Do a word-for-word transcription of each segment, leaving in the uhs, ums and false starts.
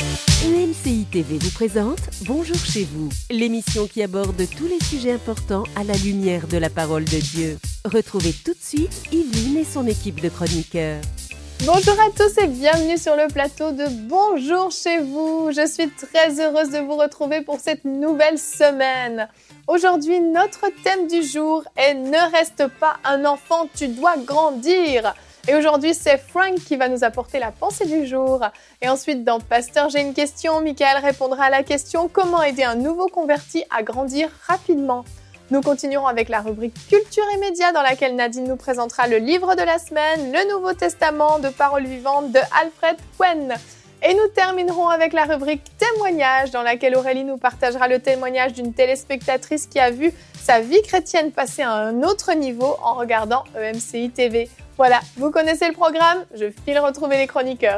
E M C I T V vous présente Bonjour chez vous, l'émission qui aborde tous les sujets importants à la lumière de la parole de Dieu. Retrouvez tout de suite Yveline et son équipe de chroniqueurs. Bonjour à tous et bienvenue sur le plateau de Bonjour chez vous. Je suis très heureuse de vous retrouver pour cette nouvelle semaine. Aujourd'hui, notre thème du jour est « Ne reste pas un enfant, tu dois grandir ». Et aujourd'hui, c'est Frank qui va nous apporter la pensée du jour. Et ensuite, dans Pasteur, j'ai une question, Michael répondra à la question « Comment aider un nouveau converti à grandir rapidement ?» Nous continuerons avec la rubrique Culture et médias dans laquelle Nadine nous présentera le livre de la semaine, le Nouveau Testament de paroles vivantes de Alfred Cohen. Et nous terminerons avec la rubrique Témoignages dans laquelle Aurélie nous partagera le témoignage d'une téléspectatrice qui a vu sa vie chrétienne passer à un autre niveau en regardant E M C I T V. Voilà, vous connaissez le programme, je file retrouver les chroniqueurs.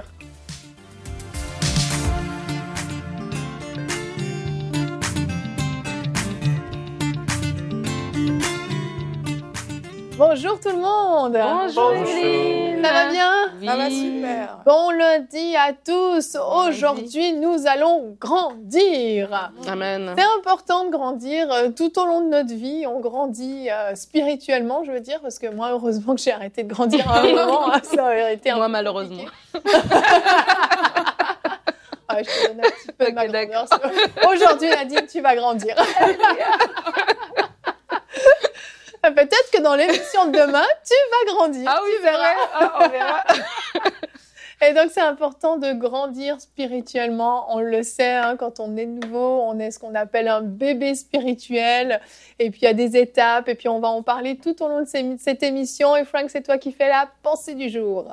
Bonjour tout le monde. Bonjour Yveline. Ça va bien? Oui. Ça va super. Bon lundi à tous. Bon Aujourd'hui, lundi. Nous allons grandir. Amen. C'est important de grandir tout au long de notre vie. On grandit euh, spirituellement, je veux dire, parce que moi, heureusement que j'ai arrêté de grandir à un moment. Hein, ça aurait été un Moi, peu malheureusement. Ah, je te donne un petit peu de Okay, ma grandeur. Aujourd'hui, Nadine, tu vas grandir. Peut-être que dans l'émission de demain, tu vas grandir. Ah oui, tu verras. Ah, on verra. Et donc, c'est important de grandir spirituellement. On le sait, hein, quand on est nouveau, on est ce qu'on appelle un bébé spirituel. Et puis, il y a des étapes. Et puis, on va en parler tout au long de ces, cette émission. Et Frank, c'est toi qui fais la pensée du jour.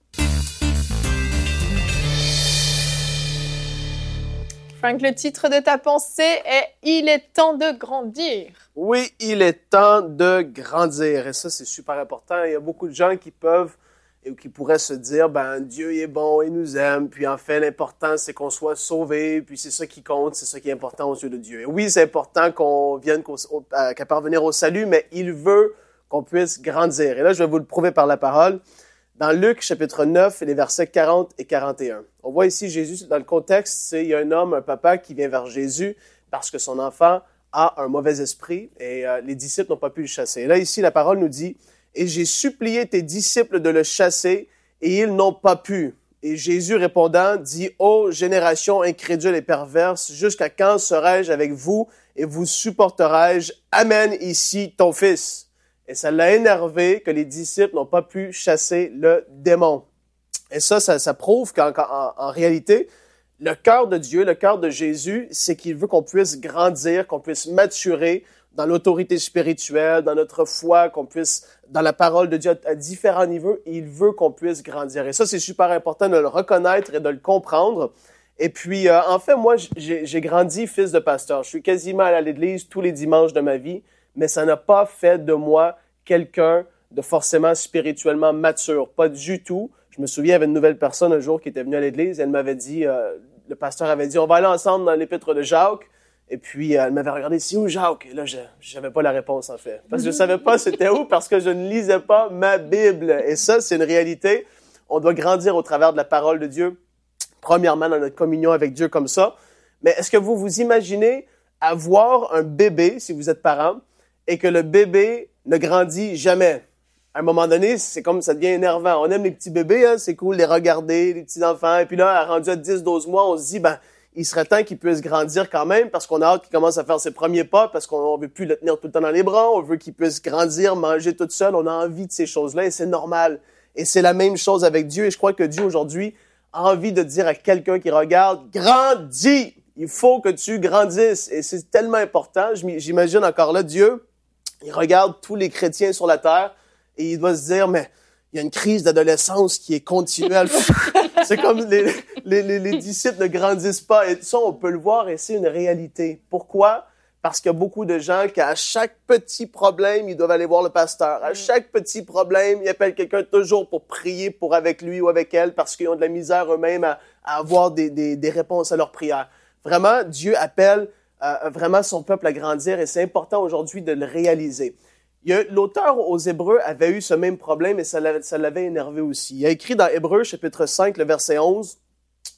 Frank, le titre de ta pensée est « Il est temps de grandir ». Oui, il est temps de grandir. Et ça, c'est super important. Il y a beaucoup de gens qui peuvent et qui pourraient se dire, ben Dieu il est bon, il nous aime. Puis en fait, l'important, c'est qu'on soit sauvé. Puis c'est ça qui compte, c'est ça qui est important aux yeux de Dieu. Et oui, c'est important qu'on vienne qu'au, à, qu'à parvenir au salut, mais il veut qu'on puisse grandir. Et là, je vais vous le prouver par la parole. Dans Luc, chapitre neuf, les versets quarante et quarante et un. On voit ici Jésus, dans le contexte, c'est, il y a un homme, un papa qui vient vers Jésus parce que son enfant a un mauvais esprit et euh, les disciples n'ont pas pu le chasser. Et là, ici, la parole nous dit, « Et j'ai supplié tes disciples de le chasser et ils n'ont pas pu. » Et Jésus répondant dit, « Ô génération incrédule et perverse, jusqu'à quand serai-je avec vous et vous supporterai-je? Amène ici ton fils. » Et ça l'a énervé que les disciples n'ont pas pu chasser le démon. Et ça, ça, ça prouve qu'en en, en réalité, le cœur de Dieu, le cœur de Jésus, c'est qu'il veut qu'on puisse grandir, qu'on puisse maturer dans l'autorité spirituelle, dans notre foi, qu'on puisse, dans la parole de Dieu, à différents niveaux, il veut qu'on puisse grandir. Et ça, c'est super important de le reconnaître et de le comprendre. Et puis, euh, en fait, moi, j'ai, j'ai grandi fils de pasteur. Je suis quasiment allé à l'église tous les dimanches de ma vie, mais ça n'a pas fait de moi quelqu'un de forcément spirituellement mature. Pas du tout. Je me souviens, il y avait une nouvelle personne un jour qui était venue à l'église et elle m'avait dit, euh, le pasteur avait dit, on va aller ensemble dans l'épître de Jacques. Et puis, euh, elle m'avait regardé, c'est où Jacques? Et là, je n'avais pas la réponse, en fait. Parce que je savais pas c'était où, parce que je ne lisais pas ma Bible. Et ça, c'est une réalité. On doit grandir au travers de la parole de Dieu. Premièrement, dans notre communion avec Dieu comme ça. Mais est-ce que vous vous imaginez avoir un bébé, si vous êtes parent, et que le bébé ne grandit jamais? À un moment donné, c'est comme ça devient énervant. On aime les petits bébés, hein, c'est cool de les regarder, les petits enfants. Et puis là, rendu à dix douze mois, on se dit, ben, il serait temps qu'il puisse grandir quand même parce qu'on a hâte qu'il commence à faire ses premiers pas, parce qu'on veut plus le tenir tout le temps dans les bras, on veut qu'il puisse grandir, manger tout seul. On a envie de ces choses-là et c'est normal. Et c'est la même chose avec Dieu. Et je crois que Dieu, aujourd'hui, a envie de dire à quelqu'un qui regarde, grandis! Il faut que tu grandisses. Et c'est tellement important. J'imagine encore là, Dieu, il regarde tous les chrétiens sur la terre et il doit se dire, mais il y a une crise d'adolescence qui est continuelle. C'est comme les, les, les, les disciples ne grandissent pas. Et ça, on peut le voir et c'est une réalité. Pourquoi? Parce qu'il y a beaucoup de gens qui, à chaque petit problème, ils doivent aller voir le pasteur. À chaque petit problème, ils appellent quelqu'un toujours pour prier pour avec lui ou avec elle parce qu'ils ont de la misère eux-mêmes à, à avoir des, des, des réponses à leurs prières. Vraiment, Dieu appelle euh, vraiment son peuple à grandir et c'est important aujourd'hui de le réaliser. Il y a, l'auteur aux Hébreux avait eu ce même problème et ça l'avait, ça l'avait énervé aussi. Il a écrit dans Hébreux, chapitre cinq, le verset onze,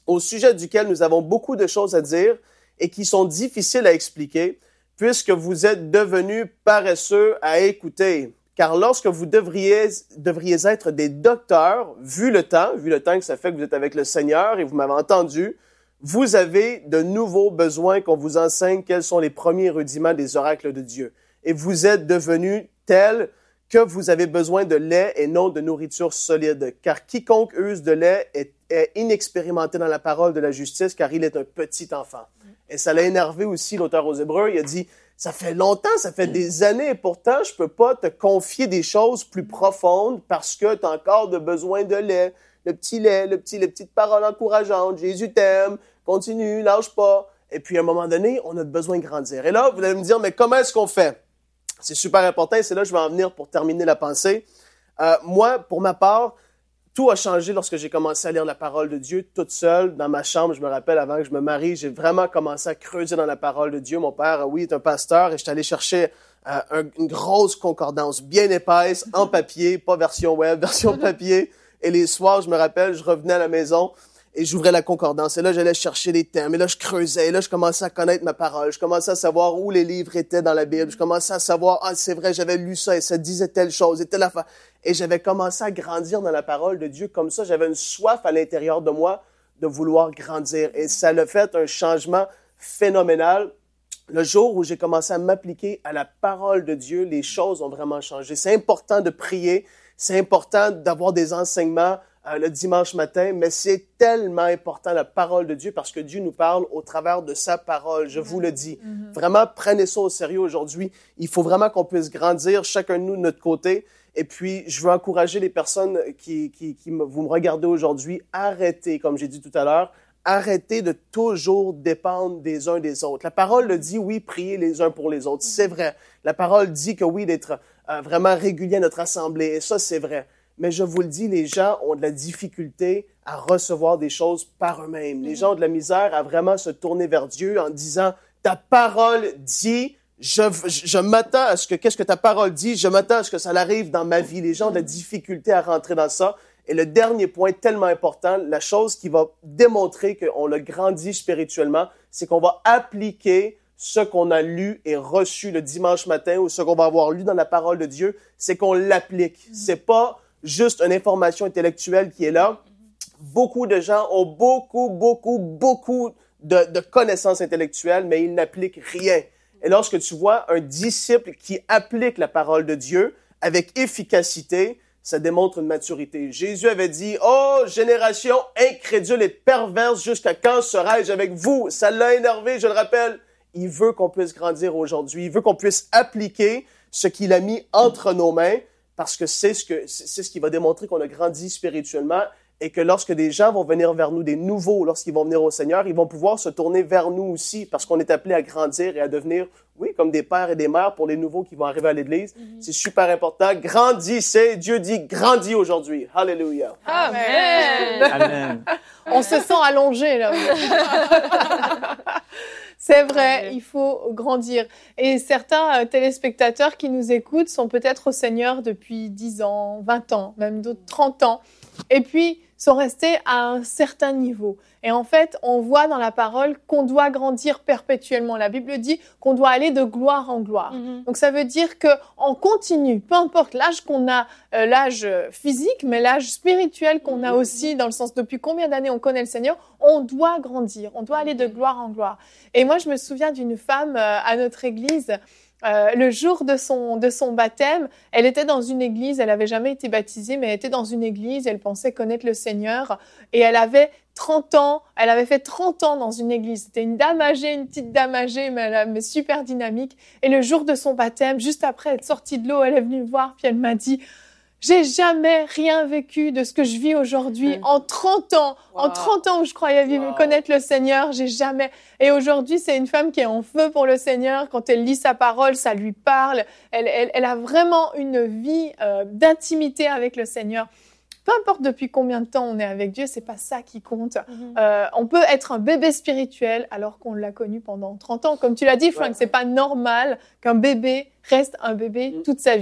au sujet duquel nous avons beaucoup de choses à dire et qui sont difficiles à expliquer, puisque vous êtes devenus paresseux à écouter. Car lorsque vous devriez, devriez être des docteurs, vu le temps, vu le temps que ça fait que vous êtes avec le Seigneur et vous m'avez entendu, vous avez de nouveaux besoins qu'on vous enseigne quels sont les premiers rudiments des oracles de Dieu. Et vous êtes devenus tels que vous avez besoin de lait et non de nourriture solide. Car quiconque use de lait est, est inexpérimenté dans la parole de la justice, car il est un petit enfant. Et ça l'a énervé aussi l'auteur aux Hébreux. Il a dit, ça fait longtemps, ça fait des années, et pourtant, je peux pas te confier des choses plus profondes parce que tu as encore de besoin de lait. Le petit lait, le petit, les petites paroles encourageantes. Jésus t'aime, continue, lâche pas. Et puis, à un moment donné, on a besoin de grandir. Et là, vous allez me dire, mais comment est-ce qu'on fait? C'est super important et c'est là que je vais en venir pour terminer la pensée. Euh, moi, pour ma part, tout a changé lorsque j'ai commencé à lire la parole de Dieu toute seule dans ma chambre. Je me rappelle, avant que je me marie, j'ai vraiment commencé à creuser dans la parole de Dieu. Mon père, oui, est un pasteur et j'étais allé chercher euh, un, une grosse concordance bien épaisse, en papier, pas version web, version papier. Et les soirs, je me rappelle, je revenais à la maison et j'ouvrais la concordance. Et là, j'allais chercher des thèmes. Et là, je creusais. Et là, je commençais à connaître ma parole. Je commençais à savoir où les livres étaient dans la Bible. Je commençais à savoir, ah, c'est vrai, j'avais lu ça et ça disait telle chose et telle affaire. Et j'avais commencé à grandir dans la parole de Dieu comme ça. J'avais une soif à l'intérieur de moi de vouloir grandir. Et ça l'a fait un changement phénoménal. Le jour où j'ai commencé à m'appliquer à la parole de Dieu, les choses ont vraiment changé. C'est important de prier. C'est important d'avoir des enseignements Euh, le dimanche matin, mais c'est tellement important la parole de Dieu parce que Dieu nous parle au travers de sa parole, je vous le dis. Mm-hmm. Vraiment, prenez ça au sérieux aujourd'hui. Il faut vraiment qu'on puisse grandir, chacun de nous de notre côté. Et puis, je veux encourager les personnes qui, qui, qui me, vous me regardez aujourd'hui, arrêtez, comme j'ai dit tout à l'heure, arrêtez de toujours dépendre des uns des autres. La parole le dit, oui, priez les uns pour les autres, c'est vrai. La parole dit que oui, d'être euh, vraiment régulier à notre assemblée, et ça, c'est vrai. Mais je vous le dis, les gens ont de la difficulté à recevoir des choses par eux-mêmes. Les gens ont de la misère à vraiment se tourner vers Dieu en disant, ta parole dit, je, je, je m'attends à ce que, qu'est-ce que ta parole dit, je m'attends à ce que ça arrive dans ma vie. Les gens ont de la difficulté à rentrer dans ça. Et le dernier point tellement important, la chose qui va démontrer qu'on a grandi spirituellement, c'est qu'on va appliquer ce qu'on a lu et reçu le dimanche matin ou ce qu'on va avoir lu dans la parole de Dieu, c'est qu'on l'applique. C'est pas juste une information intellectuelle qui est là. Beaucoup de gens ont beaucoup, beaucoup, beaucoup de, de connaissances intellectuelles, mais ils n'appliquent rien. Et lorsque tu vois un disciple qui applique la parole de Dieu avec efficacité, ça démontre une maturité. Jésus avait dit, « Oh, génération incrédule et perverse, jusqu'à quand serai-je avec vous? » Ça l'a énervé, je le rappelle. Il veut qu'on puisse grandir aujourd'hui. Il veut qu'on puisse appliquer ce qu'il a mis entre nos mains, parce que c'est ce que c'est ce qui va démontrer qu'on a grandi spirituellement et que lorsque des gens vont venir vers nous, des nouveaux, lorsqu'ils vont venir au Seigneur, ils vont pouvoir se tourner vers nous aussi parce qu'on est appelé à grandir et à devenir, oui, comme des pères et des mères pour les nouveaux qui vont arriver à l'Église. Mm-hmm. C'est super important. Grandissez. Dieu dit grandis aujourd'hui. Alléluia. Amen. Amen. On se sent allongé, là. C'est vrai, il faut grandir. Et certains euh, téléspectateurs qui nous écoutent sont peut-être au Seigneur depuis dix ans, vingt ans, même d'autres trente ans. Et puis, sont restés à un certain niveau. Et en fait, on voit dans la parole qu'on doit grandir perpétuellement. La Bible dit qu'on doit aller de gloire en gloire. Mm-hmm. Donc, ça veut dire qu'on continue, peu importe l'âge qu'on a, euh, l'âge physique, mais l'âge spirituel qu'on mm-hmm. a aussi, dans le sens depuis combien d'années on connaît le Seigneur, on doit grandir, on doit aller de gloire en gloire. Et moi, je me souviens d'une femme euh, à notre église. Euh, le jour de son, de son baptême, elle était dans une église, elle n'avait jamais été baptisée, mais elle était dans une église, elle pensait connaître le Seigneur, et elle avait trente ans, elle avait fait trente ans dans une église. C'était une dame âgée, une petite dame âgée, mais, elle, mais super dynamique. Et le jour de son baptême, juste après être sortie de l'eau, elle est venue me voir, puis elle m'a dit... J'ai jamais rien vécu de ce que je vis aujourd'hui. Mmh. En trente ans, wow. en trente ans où je croyais vivre, wow. connaître le Seigneur, j'ai jamais... Et aujourd'hui, c'est une femme qui est en feu pour le Seigneur. Quand elle lit sa parole, ça lui parle. Elle, elle, elle a vraiment une vie euh, d'intimité avec le Seigneur. Peu importe depuis combien de temps on est avec Dieu, c'est pas ça qui compte. Mmh. Euh, on peut être un bébé spirituel alors qu'on l'a connu pendant trente ans. Comme tu l'as dit, Frank, ouais. c'est pas normal qu'un bébé reste un bébé mmh. toute sa vie.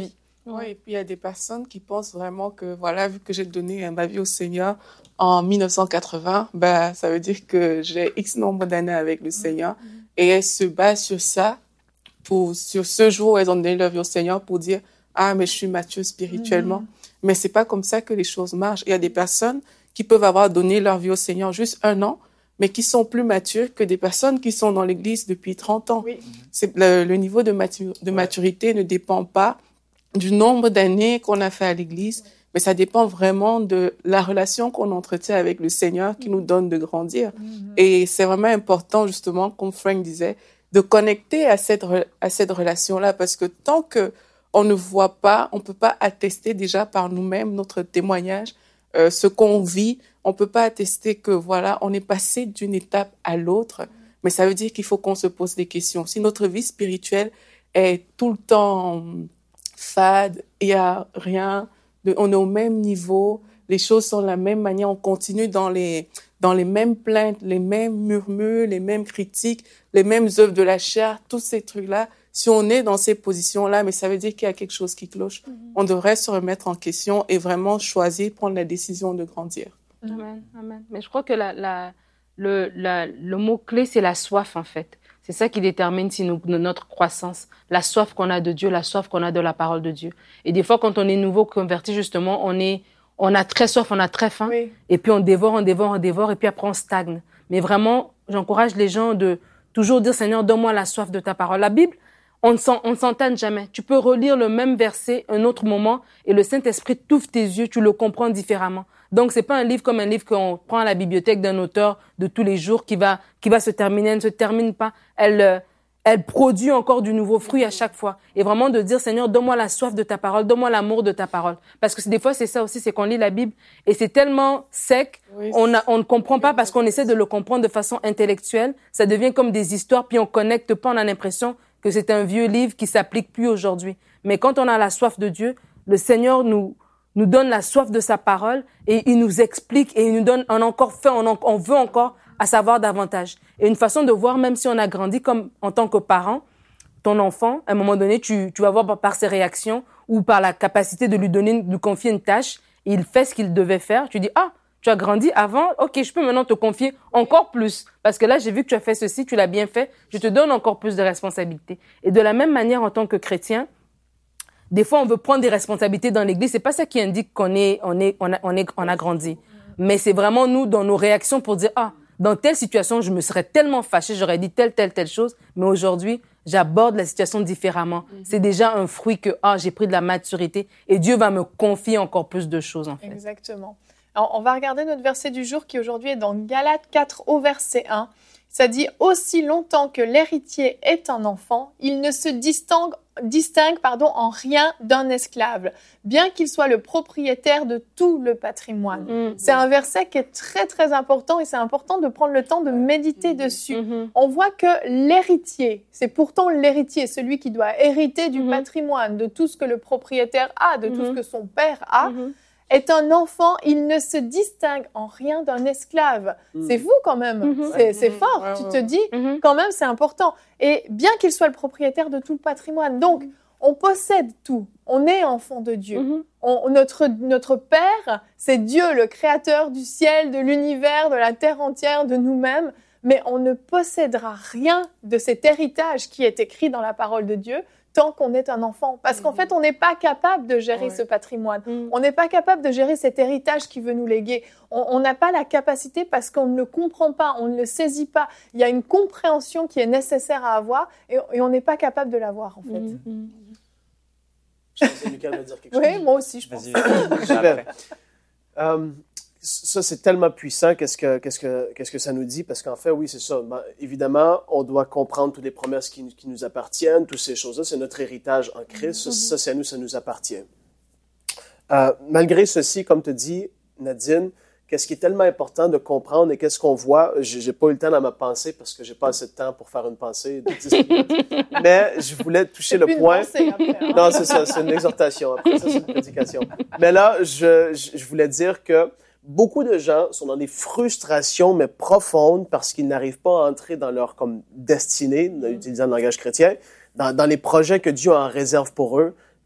Oui, et puis il y a des personnes qui pensent vraiment que, voilà, vu que j'ai donné ma vie au Seigneur en mille neuf cent quatre-vingts, ben, ça veut dire que j'ai X nombre d'années avec le Seigneur. Mm-hmm. Et elles se basent sur ça, pour, sur ce jour où elles ont donné leur vie au Seigneur pour dire, ah, mais je suis mature spirituellement. Mm-hmm. Mais c'est pas comme ça que les choses marchent. Il y a des personnes qui peuvent avoir donné leur vie au Seigneur juste un an, mais qui sont plus matures que des personnes qui sont dans l'Église depuis trente ans. Oui. C'est, le, le niveau de, matur, de maturité ouais. ne dépend pas du nombre d'années qu'on a fait à l'Église, mais ça dépend vraiment de la relation qu'on entretient avec le Seigneur qui nous donne de grandir. Mm-hmm. Et c'est vraiment important, justement, comme Frank disait, de connecter à cette, à cette relation-là, parce que tant que on ne voit pas, on peut pas attester déjà par nous-mêmes notre témoignage, euh, ce qu'on vit. On peut pas attester que, voilà, on est passé d'une étape à l'autre, mais ça veut dire qu'il faut qu'on se pose des questions. Si notre vie spirituelle est tout le temps fade, il y a rien, de, on est au même niveau, les choses sont de la même manière, on continue dans les, dans les mêmes plaintes, les mêmes murmures, les mêmes critiques, les mêmes œuvres de la chair, tous ces trucs-là. Si on est dans ces positions-là, mais ça veut dire qu'il y a quelque chose qui cloche. Mm-hmm. On devrait se remettre en question et vraiment choisir, prendre la décision de grandir. Amen, amen. Mais je crois que la, la, le, la, le mot-clé, c'est la soif, en fait. C'est ça qui détermine si nous, notre croissance, la soif qu'on a de Dieu, la soif qu'on a de la parole de Dieu. Et des fois, quand on est nouveau converti, justement, on est, on a très soif, on a très faim, oui. et puis on dévore, on dévore, on dévore, et puis après on stagne. Mais vraiment, j'encourage les gens de toujours dire, Seigneur, donne-moi la soif de ta parole. La Bible, on ne s'entend jamais. Tu peux relire le même verset un autre moment, et le Saint-Esprit t'ouvre tes yeux, tu le comprends différemment. Donc, c'est pas un livre comme un livre qu'on prend à la bibliothèque d'un auteur de tous les jours qui va, qui va se terminer. Elle ne se termine pas. Elle, elle produit encore du nouveau fruit à chaque fois. Et vraiment de dire, Seigneur, donne-moi la soif de ta parole, donne-moi l'amour de ta parole. Parce que des fois, c'est ça aussi, c'est qu'on lit la Bible et c'est tellement sec, oui, on, a, on ne comprend pas parce qu'on essaie de le comprendre de façon intellectuelle. Ça devient comme des histoires, puis on connecte pas, on a l'impression que c'est un vieux livre qui s'applique plus aujourd'hui. Mais quand on a la soif de Dieu, le Seigneur nous, nous donne la soif de sa parole et il nous explique et il nous donne, on a encore faim, on, en, on veut encore à savoir davantage. Et une façon de voir, même si on a grandi comme en tant que parent, ton enfant, à un moment donné, tu, tu vas voir par, par ses réactions ou par la capacité de lui donner, de lui confier une tâche, et il fait ce qu'il devait faire. Tu dis, ah, tu as grandi avant, ok, je peux maintenant te confier encore plus. Parce que là, j'ai vu que tu as fait ceci, tu l'as bien fait, je te donne encore plus de responsabilités. Et de la même manière, en tant que chrétien, des fois, on veut prendre des responsabilités dans l'Église. C'est pas ça qui indique qu'on est, on est, on a, on est, on a grandi. Mais c'est vraiment nous, dans nos réactions, pour dire, ah, dans telle situation, je me serais tellement fâchée, j'aurais dit telle, telle, telle chose. Mais aujourd'hui, j'aborde la situation différemment. Mm-hmm. C'est déjà un fruit que, ah, j'ai pris de la maturité et Dieu va me confier encore plus de choses, en fait. Exactement. Alors, on va regarder notre verset du jour qui aujourd'hui est dans Galates quatre au verset un. Ça dit « Aussi longtemps que l'héritier est un enfant, il ne se distingue, distingue pardon, en rien d'un esclave, bien qu'il soit le propriétaire de tout le patrimoine. Mmh. » C'est un verset qui est très, très important et c'est important de prendre le temps de méditer mmh. dessus. Mmh. On voit que l'héritier, c'est pourtant l'héritier, celui qui doit hériter du mmh. patrimoine, de tout ce que le propriétaire a, de mmh. tout ce que son père a, mmh. est un enfant, il ne se distingue en rien d'un esclave. Mmh. C'est fou quand même, mmh. c'est, c'est fort. Ouais, tu ouais, te dis, mmh. quand même, c'est important. Et bien qu'il soit le propriétaire de tout le patrimoine, donc on possède tout. On est enfant de Dieu. Mmh. On, notre, notre Père, c'est Dieu, le créateur du ciel, de l'univers, de la terre entière, de nous-mêmes. Mais on ne possédera rien de cet héritage qui est écrit dans la parole de Dieu tant qu'on est un enfant. Parce mmh. qu'en fait, on n'est pas capable de gérer ouais. ce patrimoine. Mmh. On n'est pas capable de gérer cet héritage qui veut nous léguer. On n'a pas la capacité parce qu'on ne le comprend pas, on ne le saisit pas. Il y a une compréhension qui est nécessaire à avoir et, et on n'est pas capable de l'avoir, en fait. Mmh. Je pense que Lucas va dire quelque chose. Oui, moi aussi, je pense. Super. um, Ça, c'est tellement puissant, qu'est-ce que, qu'est-ce que, qu'est-ce que ça nous dit, parce qu'en fait, oui, c'est ça. Ben, évidemment, on doit comprendre toutes les promesses qui, qui nous appartiennent, toutes ces choses-là, c'est notre héritage en Christ, mm-hmm. ça, c'est à nous, ça nous appartient. Euh, malgré ceci, comme tu dis, Nadine, qu'est-ce qui est tellement important de comprendre et qu'est-ce qu'on voit, j'ai, j'ai pas eu le temps dans ma pensée, parce que j'ai pas assez de temps pour faire une pensée de dix minutes, mais je voulais toucher c'est le point. Pensée, après, hein. Non, c'est ça, c'est une exhortation, après ça, c'est une prédication. Mais là, je, je, je voulais dire que beaucoup de gens sont dans des frustrations, mais profondes, parce qu'ils n'arrivent pas à entrer dans leur comme destinée, en utilisant le langage chrétien, dans, dans les projets que Dieu en réserve pour eux,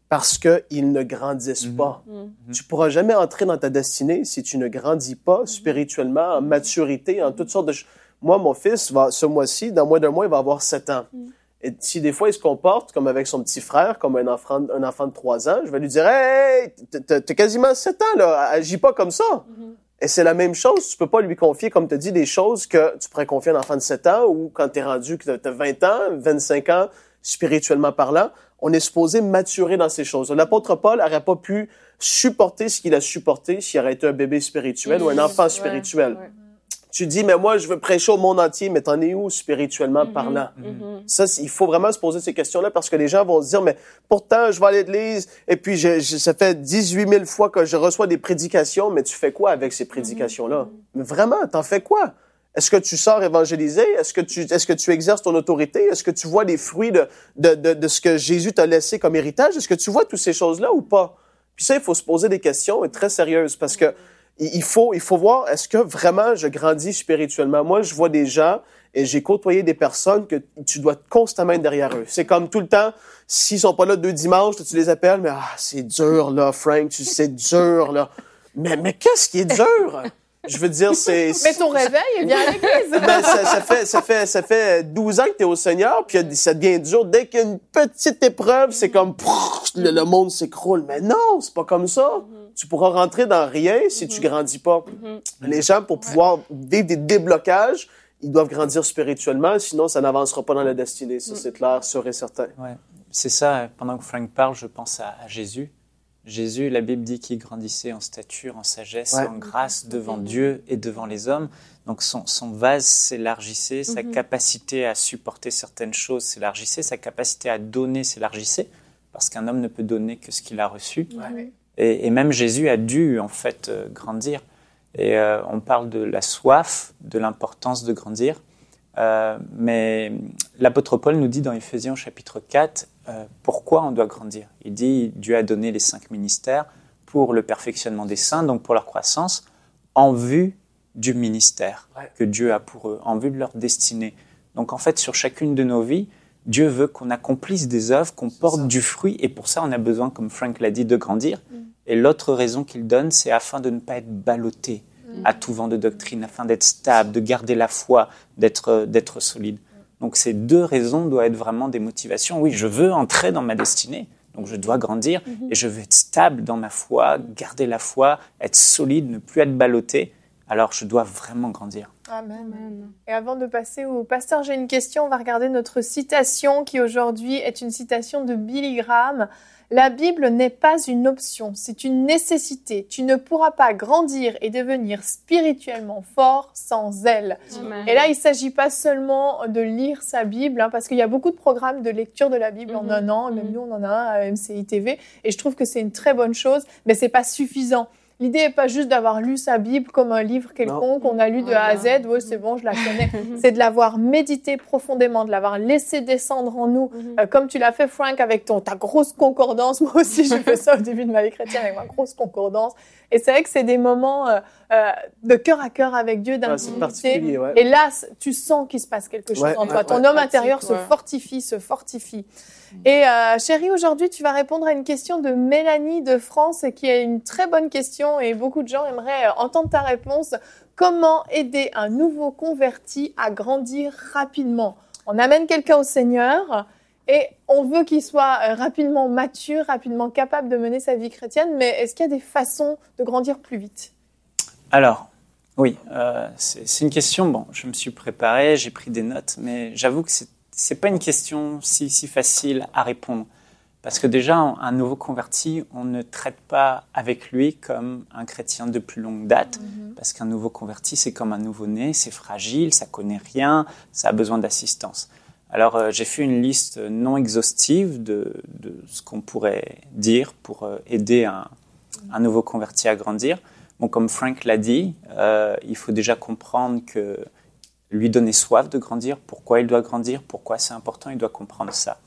parce qu'ils ne grandissent Mm-hmm. pas. Mm-hmm. Tu pourras jamais entrer dans ta destinée si tu ne grandis pas spirituellement, en maturité, en toutes sortes de choses. Moi, mon fils, va, ce mois-ci, dans moins d'un mois, il va avoir sept ans. Et si des fois, il se comporte comme avec son petit frère, comme un enfant, un enfant de trois ans, je vais lui dire « Hey, t'as quasiment sept ans, là, agis pas comme ça. Mm-hmm. » Et c'est la même chose, tu peux pas lui confier, comme tu as dit, des choses que tu pourrais confier à un enfant de sept ans ou quand tu es rendu, que tu as vingt ans, vingt-cinq ans, spirituellement parlant. On est supposé maturer dans ces choses. L'apôtre Paul n'aurait pas pu supporter ce qu'il a supporté s'il aurait été un bébé spirituel mmh, ou un enfant spirituel. Ouais, ouais. Tu dis, mais moi, je veux prêcher au monde entier, mais t'en es où spirituellement mm-hmm, parlant? Mm-hmm. Ça, il faut vraiment se poser ces questions-là parce que les gens vont se dire, mais pourtant, je vais à l'église et puis je, je, ça fait dix-huit mille fois que je reçois des prédications, mais tu fais quoi avec ces prédications-là? Mm-hmm. Mais vraiment, t'en fais quoi? Est-ce que tu sors évangéliser? Est-ce que tu, est-ce que tu exerces ton autorité? Est-ce que tu vois les fruits de, de, de, de ce que Jésus t'a laissé comme héritage? Est-ce que tu vois toutes ces choses-là ou pas? Puis ça, il faut se poser des questions et très sérieuses parce que il faut, il faut voir, est-ce que vraiment je grandis spirituellement? Moi, je vois des gens et j'ai côtoyé des personnes que tu dois constamment être derrière eux. C'est comme tout le temps, s'ils sont pas là deux dimanches, tu les appelles, mais ah, c'est dur, là, Frank, tu sais, dur, là. Mais, mais qu'est-ce qui est dur? Je veux dire, c'est... Mais ton réveil, il vient à l'église. Ben, ça, ça fait, ça fait, ça fait douze ans que t'es au Seigneur, puis ça devient dur. Dès qu'il y a une petite épreuve, c'est comme, pff, le, le monde s'écroule. Mais non, c'est pas comme ça. Mm-hmm. Tu pourras rentrer dans rien si mm-hmm. tu grandis pas. Mm-hmm. Les gens, pour pouvoir vivre des déblocages, ils doivent grandir spirituellement, sinon ça n'avancera pas dans la destinée. Ça, mm-hmm. c'est clair, sûr et certain. Ouais. C'est ça, pendant que Frank parle, je pense à, à Jésus. Jésus, la Bible dit qu'il grandissait en stature, en sagesse, ouais. en grâce devant mmh. Dieu et devant les hommes. Donc son, son vase s'élargissait, mmh. sa capacité à supporter certaines choses s'élargissait, sa capacité à donner s'élargissait, parce qu'un homme ne peut donner que ce qu'il a reçu. Ouais. Et, et même Jésus a dû en fait euh, grandir. Et euh, on parle de la soif, de l'importance de grandir. Euh, mais l'apôtre Paul nous dit dans Éphésiens chapitre quatre, euh, pourquoi on doit grandir. Il dit, Dieu a donné les cinq ministères pour le perfectionnement des saints, donc pour leur croissance, en vue du ministère ouais. que Dieu a pour eux, en vue de leur destinée. Donc en fait, sur chacune de nos vies, Dieu veut qu'on accomplisse des œuvres, qu'on porte du fruit, et pour ça, on a besoin, comme Frank l'a dit, de grandir. Mm. Et l'autre raison qu'il donne, c'est afin de ne pas être ballotté à tout vent de doctrine, afin d'être stable, de garder la foi, d'être, d'être solide. Donc ces deux raisons doivent être vraiment des motivations. Oui, je veux entrer dans ma destinée, donc je dois grandir, mm-hmm. et je veux être stable dans ma foi, garder la foi, être solide, ne plus être ballotté. Alors je dois vraiment grandir. Amen. Amen. Et avant de passer au pasteur, j'ai une question. On va regarder notre citation qui aujourd'hui est une citation de Billy Graham. La Bible n'est pas une option, c'est une nécessité. Tu ne pourras pas grandir et devenir spirituellement fort sans elle. Amen. Et là, il ne s'agit pas seulement de lire sa Bible, hein, parce qu'il y a beaucoup de programmes de lecture de la Bible mm-hmm. en un an. Même mm-hmm. nous, on en a un à M C I T V. Et je trouve que c'est une très bonne chose, mais ce n'est pas suffisant. L'idée n'est pas juste d'avoir lu sa Bible comme un livre quelconque, non. on a lu de A à Z, oui, c'est bon, je la connais. C'est de l'avoir médité profondément, de l'avoir laissé descendre en nous, mm-hmm. euh, comme tu l'as fait, Frank, avec ton, ta grosse concordance. Moi aussi, j'ai fait ça au début de ma vie chrétienne avec ma grosse concordance. Et c'est vrai que c'est des moments euh, euh, de cœur à cœur avec Dieu, d'intimité. Ouais, ouais. Et là, tu sens qu'il se passe quelque chose ouais, en toi. Ouais, Ton ouais, homme pratique, intérieur ouais. se fortifie, se fortifie. Et euh, chérie, aujourd'hui, tu vas répondre à une question de Mélanie de France, qui est une très bonne question et beaucoup de gens aimeraient entendre ta réponse. Comment aider un nouveau converti à grandir rapidement? On amène quelqu'un au Seigneur et on veut qu'il soit rapidement mature, rapidement capable de mener sa vie chrétienne, mais est-ce qu'il y a des façons de grandir plus vite? Alors, oui, euh, c'est, c'est une question, bon, je me suis préparé, j'ai pris des notes, mais j'avoue que c'est c'est pas une question si, si facile à répondre. Parce que déjà, un nouveau converti, on ne traite pas avec lui comme un chrétien de plus longue date. Mm-hmm. Parce qu'un nouveau converti, c'est comme un nouveau-né, c'est fragile, ça connaît rien, ça a besoin d'assistance. Alors, euh, j'ai fait une liste non exhaustive de, de ce qu'on pourrait dire pour euh, aider un, un nouveau converti à grandir. Bon, comme Frank l'a dit, euh, il faut déjà comprendre que lui donner soif de grandir, pourquoi il doit grandir, pourquoi c'est important, il doit comprendre ça.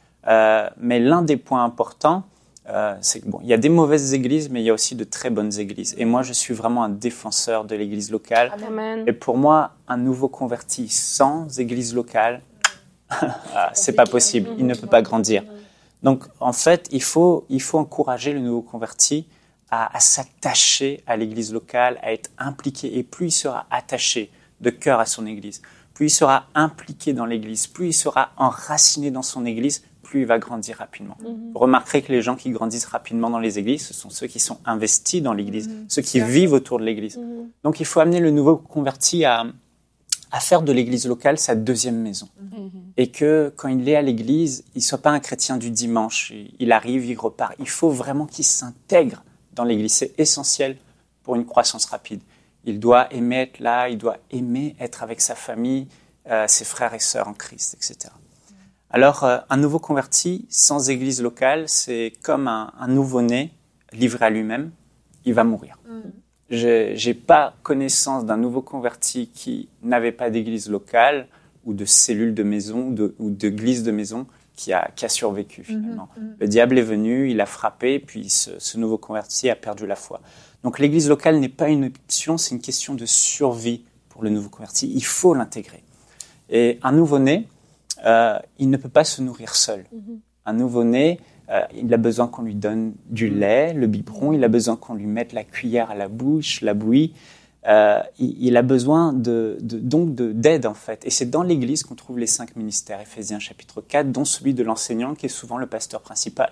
Euh, mais l'un des points importants, euh, c'est que bon, il y a des mauvaises églises, mais il y a aussi de très bonnes églises. Et moi, je suis vraiment un défenseur de l'église locale. Amen. Et pour moi, un nouveau converti sans église locale, ah, c'est pas possible. Il ne peut pas grandir. Donc, en fait, il faut, il faut encourager le nouveau converti à, à s'attacher à l'église locale, à être impliqué. Et plus il sera attaché de cœur à son église, plus il sera impliqué dans l'église, plus il sera enraciné dans son église, plus il va grandir rapidement. Mm-hmm. Vous remarquerez que les gens qui grandissent rapidement dans les églises, ce sont ceux qui sont investis dans l'église, mm-hmm. ceux qui vivent autour de l'église. Mm-hmm. Donc, il faut amener le nouveau converti à, à faire de l'église locale sa deuxième maison. Mm-hmm. Et que quand il est à l'église, il ne soit pas un chrétien du dimanche. Il arrive, il repart. Il faut vraiment qu'il s'intègre dans l'église. C'est essentiel pour une croissance rapide. Il doit aimer être là, il doit aimer être avec sa famille, euh, ses frères et sœurs en Christ, et cetera. Alors, euh, un nouveau converti sans église locale, c'est comme un, un nouveau-né livré à lui-même. Il va mourir. Mm. Je n'ai pas connaissance d'un nouveau converti qui n'avait pas d'église locale ou de cellule de maison ou de, ou d'église de maison qui a, qui a survécu finalement. Mm-hmm. Le diable est venu, il a frappé, puis ce, ce nouveau converti a perdu la foi. Donc l'église locale n'est pas une option, c'est une question de survie pour le nouveau converti. Il faut l'intégrer. Et un nouveau-né, euh, il ne peut pas se nourrir seul. Mm-hmm. Un nouveau-né, euh, il a besoin qu'on lui donne du lait, le biberon, il a besoin qu'on lui mette la cuillère à la bouche, la bouillie. Euh, il, il a besoin de, de, donc de, d'aide en fait. Et c'est dans l'Église qu'on trouve les cinq ministères, Éphésiens chapitre quatre, dont celui de l'enseignant qui est souvent le pasteur principal.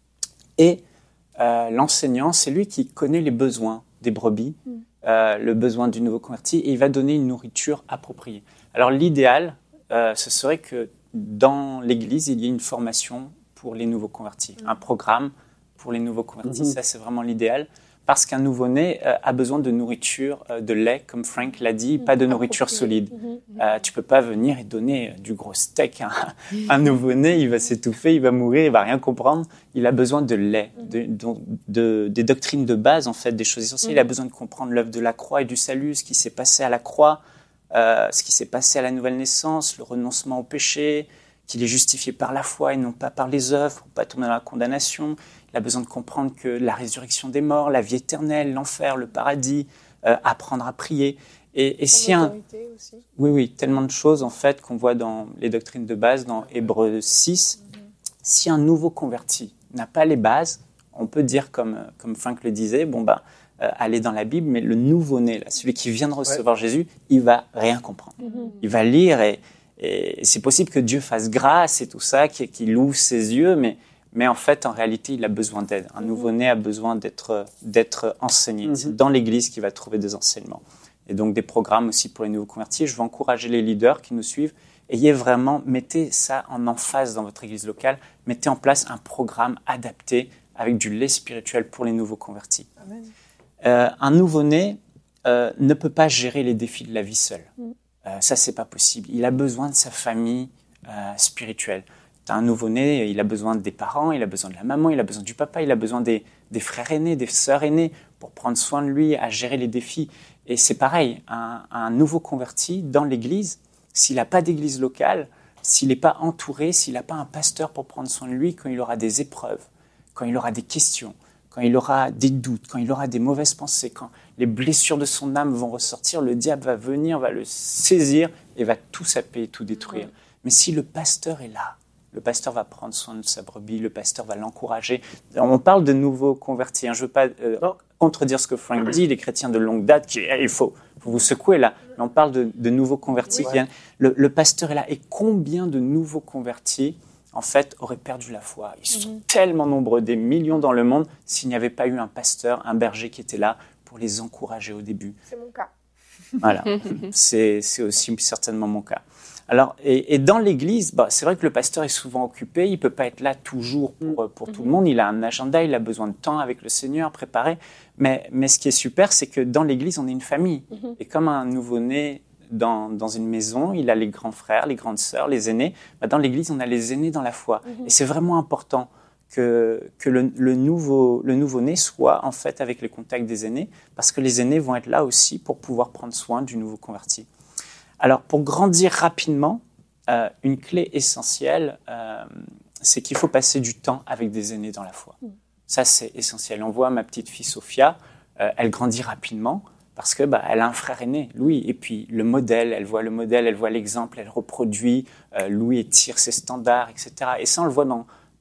Et euh, l'enseignant, c'est lui qui connaît les besoins des brebis, mm. euh, le besoin du nouveau converti, et il va donner une nourriture appropriée. Alors l'idéal, euh, ce serait que dans l'Église, il y ait une formation pour les nouveaux convertis, mm. un programme pour les nouveaux convertis. Mm-hmm. Ça, c'est vraiment l'idéal. Parce qu'un nouveau-né euh, a besoin de nourriture, euh, de lait, comme Frank l'a dit, pas de nourriture solide. Euh, tu peux pas venir et donner euh, du gros steak à un, un nouveau-né, il va s'étouffer, il va mourir, il va rien comprendre. Il a besoin de lait, de, de, de, des doctrines de base, en fait, des choses essentielles. Il a besoin de comprendre l'œuvre de la croix et du salut, ce qui s'est passé à la croix, euh, ce qui s'est passé à la nouvelle naissance, le renoncement au péché, qu'il est justifié par la foi et non pas par les œuvres, pour pas tomber dans la condamnation. Il a besoin de comprendre que la résurrection des morts, la vie éternelle, l'enfer, le paradis, euh, apprendre à prier. Et, et si un... aussi. Oui, oui, tellement de choses en fait qu'on voit dans les doctrines de base, dans Hébreux six. Mm-hmm. Si un nouveau converti n'a pas les bases, on peut dire comme, comme Frank le disait, bon ben, euh, aller dans la Bible, mais le nouveau-né, là, celui qui vient de recevoir ouais. Jésus, il va rien comprendre. Mm-hmm. Il va lire et, et c'est possible que Dieu fasse grâce et tout ça, qu'il, qu'il ouvre ses yeux, mais Mais en fait, en réalité, il a besoin d'aide. Un nouveau-né a besoin d'être, d'être enseigné. Mm-hmm. C'est dans l'Église qu'il va trouver des enseignements. Et donc, des programmes aussi pour les nouveaux convertis. Je veux encourager les leaders qui nous suivent. Ayez vraiment, mettez ça en emphase dans votre Église locale. Mettez en place un programme adapté avec du lait spirituel pour les nouveaux convertis. Amen. Euh, un nouveau-né euh, ne peut pas gérer les défis de la vie seul. Mm. Euh, ça, c'est pas possible. Il a besoin de sa famille euh, spirituelle. T'as un nouveau-né, il a besoin des parents, il a besoin de la maman, il a besoin du papa, il a besoin des, des frères aînés, des sœurs aînées pour prendre soin de lui, à gérer les défis. Et c'est pareil, un, un nouveau converti dans l'église, s'il n'a pas d'église locale, s'il n'est pas entouré, s'il n'a pas un pasteur pour prendre soin de lui quand il aura des épreuves, quand il aura des questions, quand il aura des doutes, quand il aura des mauvaises pensées, quand les blessures de son âme vont ressortir, le diable va venir, va le saisir et va tout saper, tout détruire. Mais si le pasteur est là, le pasteur va prendre soin de sa brebis, le pasteur va l'encourager. On parle de nouveaux convertis. Hein. Je ne veux pas euh, contredire ce que Frank dit, les chrétiens de longue date, qui, il faut, faut vous secouer là. Mais on parle de, de nouveaux convertis. Oui. Qui, le, le pasteur est là. Et combien de nouveaux convertis, en fait, auraient perdu la foi? Ils sont mm-hmm. tellement nombreux, des millions dans le monde, s'il n'y avait pas eu un pasteur, un berger qui était là pour les encourager au début. C'est mon cas. Voilà, c'est, c'est aussi certainement mon cas. Alors, et, et dans l'Église, bah, c'est vrai que le pasteur est souvent occupé, il ne peut pas être là toujours pour, pour mmh. tout le monde, il a un agenda, il a besoin de temps avec le Seigneur, préparé. Mais, mais ce qui est super, c'est que dans l'Église, on est une famille. Mmh. Et comme un nouveau-né dans, dans une maison, il a les grands frères, les grandes sœurs, les aînés. Bah, dans l'Église, on a les aînés dans la foi. Mmh. Et c'est vraiment important que, que le, le, nouveau, le nouveau-né soit en fait avec le contact des aînés, parce que les aînés vont être là aussi pour pouvoir prendre soin du nouveau converti. Alors, pour grandir rapidement, euh, une clé essentielle, euh, c'est qu'il faut passer du temps avec des aînés dans la foi. Mmh. Ça, c'est essentiel. On voit ma petite fille Sophia, euh, elle grandit rapidement parce que bah, elle a un frère aîné, Louis. Et puis, le modèle, elle voit le modèle, elle voit l'exemple, elle reproduit. Euh, Louis tire ses standards, et cetera. Et ça, on le voit dans,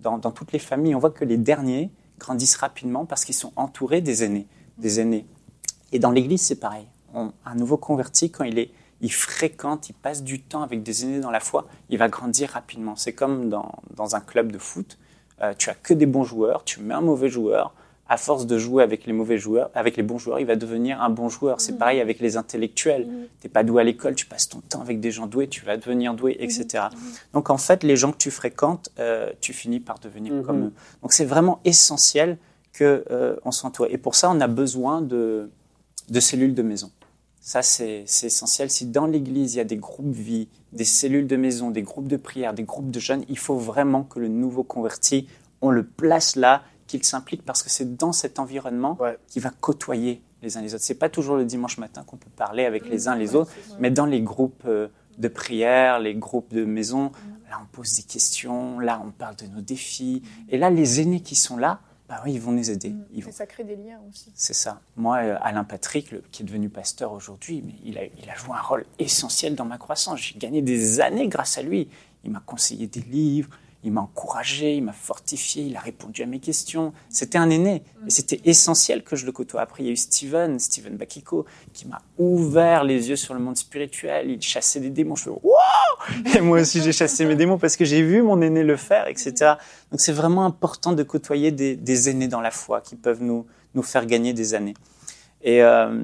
dans, dans toutes les familles, on voit que les derniers grandissent rapidement parce qu'ils sont entourés des aînés, des aînés. Et dans l'Église, c'est pareil. On, un nouveau converti, quand il, est, il fréquente, il passe du temps avec des aînés dans la foi, il va grandir rapidement. C'est comme dans, dans un club de foot. Euh, tu as que des bons joueurs, tu mets un mauvais joueur. À force de jouer avec les mauvais joueurs, avec les bons joueurs, il va devenir un bon joueur. C'est mmh. pareil avec les intellectuels. Mmh. Tu n'es pas doué à l'école, tu passes ton temps avec des gens doués, tu vas devenir doué, et cetera. Mmh. Donc en fait, les gens que tu fréquentes, euh, tu finis par devenir mmh. comme eux. Donc c'est vraiment essentiel qu'on euh, soit entouré. Et pour ça, on a besoin de, de cellules de maison. Ça, c'est, c'est essentiel. Si dans l'Église, il y a des groupes vie, des cellules de maison, des groupes de prière, des groupes de jeunes, il faut vraiment que le nouveau converti, on le place là, qu'il s'implique, parce que c'est dans cet environnement ouais. qu'il va côtoyer les uns les autres. C'est pas toujours le dimanche matin qu'on peut parler avec les uns les autres, mais dans les groupes de prière, les groupes de maison, là on pose des questions, là on parle de nos défis, et là les aînés qui sont là, bah oui, ils vont nous aider. Ils vont... Ça crée des liens aussi. C'est ça. Moi, Alain Patrick, le, qui est devenu pasteur aujourd'hui, mais il a, il a joué un rôle essentiel dans ma croissance. J'ai gagné des années grâce à lui. Il m'a conseillé des livres, il m'a encouragé, il m'a fortifié, il a répondu à mes questions. C'était un aîné et c'était essentiel que je le côtoie. Après, il y a eu Steven, Steven Bakiko, qui m'a ouvert les yeux sur le monde spirituel. Il chassait des démons. Je fais « wow !» Et moi aussi, j'ai chassé mes démons parce que j'ai vu mon aîné le faire, et cetera. Donc, c'est vraiment important de côtoyer des, des aînés dans la foi qui peuvent nous, nous faire gagner des années. Et euh,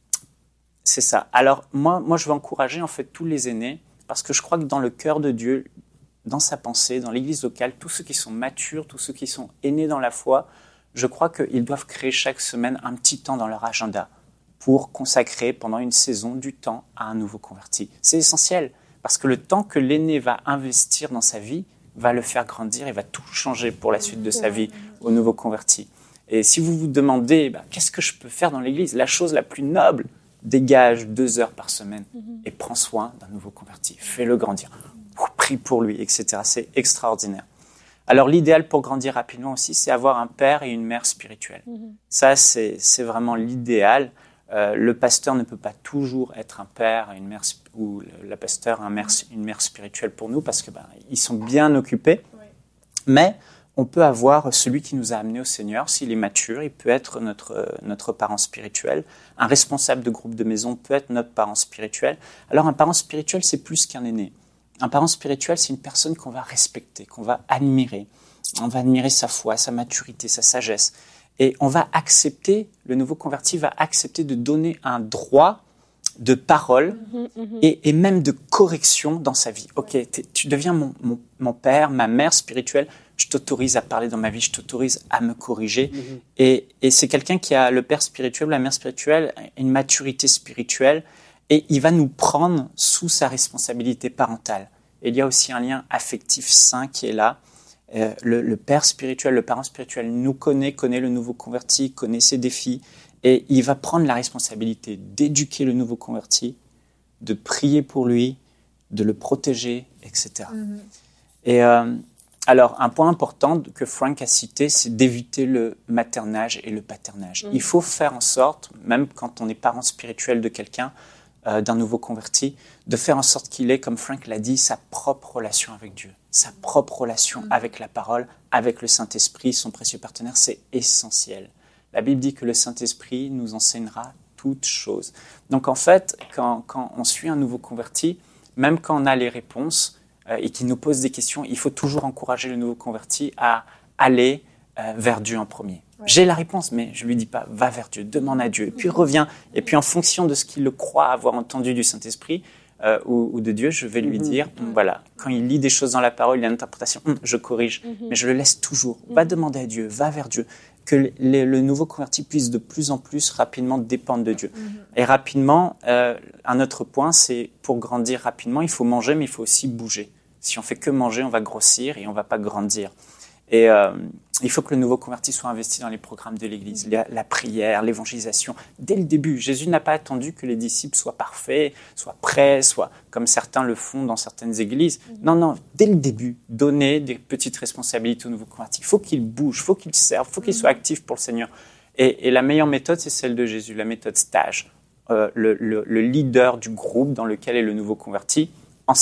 c'est ça. Alors, moi, moi, je veux encourager en fait tous les aînés parce que je crois que dans le cœur de Dieu, dans sa pensée, dans l'église locale, tous ceux qui sont matures, tous ceux qui sont aînés dans la foi, je crois qu'ils doivent créer chaque semaine un petit temps dans leur agenda pour consacrer pendant une saison du temps à un nouveau converti. C'est essentiel parce que le temps que l'aîné va investir dans sa vie va le faire grandir et va tout changer pour la suite de sa vie au nouveau converti. Et si vous vous demandez bah, qu'est-ce que je peux faire dans l'église, la chose la plus noble, dégage deux heures par semaine et prends soin d'un nouveau converti. Fais-le grandir. Prie pour lui, et cetera. C'est extraordinaire. Alors, l'idéal pour grandir rapidement aussi, c'est avoir un père et une mère spirituelle. Mm-hmm. Ça, c'est, c'est vraiment l'idéal. Euh, le pasteur ne peut pas toujours être un père et une mère, ou la pasteur un mère, une mère spirituelle pour nous parce que ben, ils sont bien occupés. Oui. Mais on peut avoir celui qui nous a amenés au Seigneur. S'il est mature, il peut être notre, notre parent spirituel. Un responsable de groupe de maison peut être notre parent spirituel. Alors, un parent spirituel, c'est plus qu'un aîné. Un parent spirituel, c'est une personne qu'on va respecter, qu'on va admirer. On va admirer sa foi, sa maturité, sa sagesse. Et on va accepter, le nouveau converti va accepter de donner un droit de parole mmh, mmh. Et, et même de correction dans sa vie. Ok, tu deviens mon, mon, mon père, ma mère spirituelle, je t'autorise à parler dans ma vie, je t'autorise à me corriger. Mmh. Et, et c'est quelqu'un qui a, le père spirituel, la mère spirituelle, une maturité spirituelle. Et il va nous prendre sous sa responsabilité parentale. Et il y a aussi un lien affectif sain qui est là. Euh, le, le père spirituel, le parent spirituel nous connaît, connaît le nouveau converti, connaît ses défis. Et il va prendre la responsabilité d'éduquer le nouveau converti, de prier pour lui, de le protéger, et cetera. Mm-hmm. Et euh, alors, un point important que Frank a cité, c'est d'éviter le maternage et le paternage. Mm-hmm. Il faut faire en sorte, même quand on est parent spirituel de quelqu'un, Euh, d'un nouveau converti, de faire en sorte qu'il ait, comme Frank l'a dit, sa propre relation avec Dieu, sa propre relation mmh. avec la parole, avec le Saint-Esprit, son précieux partenaire, c'est essentiel. La Bible dit que le Saint-Esprit nous enseignera toutes choses. Donc en fait, quand, quand on suit un nouveau converti, même quand on a les réponses euh, et qu'il nous pose des questions, il faut toujours encourager le nouveau converti à aller euh, vers Dieu en premier. Ouais. J'ai la réponse, mais je ne lui dis pas, va vers Dieu, demande à Dieu, et puis reviens. Et puis en fonction de ce qu'il le croit avoir entendu du Saint-Esprit euh, ou, ou de Dieu, je vais lui mm-hmm. dire, mm-hmm. voilà, quand il lit des choses dans la parole, il y a une interprétation, mm, je corrige, mm-hmm. mais je le laisse toujours. Mm-hmm. Va demander à Dieu, va vers Dieu, que le, le nouveau converti puisse de plus en plus rapidement dépendre de Dieu. Mm-hmm. Et rapidement, euh, un autre point, c'est pour grandir rapidement, il faut manger, mais il faut aussi bouger. Si on fait que manger, on va grossir et on ne va pas grandir. Et euh, il faut que le nouveau converti soit investi dans les programmes de l'Église, la, la prière, l'évangélisation. Dès le début, Jésus n'a pas attendu que les disciples soient parfaits, soient prêts, soient comme certains le font dans certaines églises. Non, non, dès le début, donner des petites responsabilités au nouveau converti. Il faut qu'il bouge, il faut qu'il serve, il faut qu'il soit actif pour le Seigneur. Et, et la meilleure méthode, c'est celle de Jésus, la méthode stage. Euh, le, le, le leader du groupe dans lequel est le nouveau converti enseigne.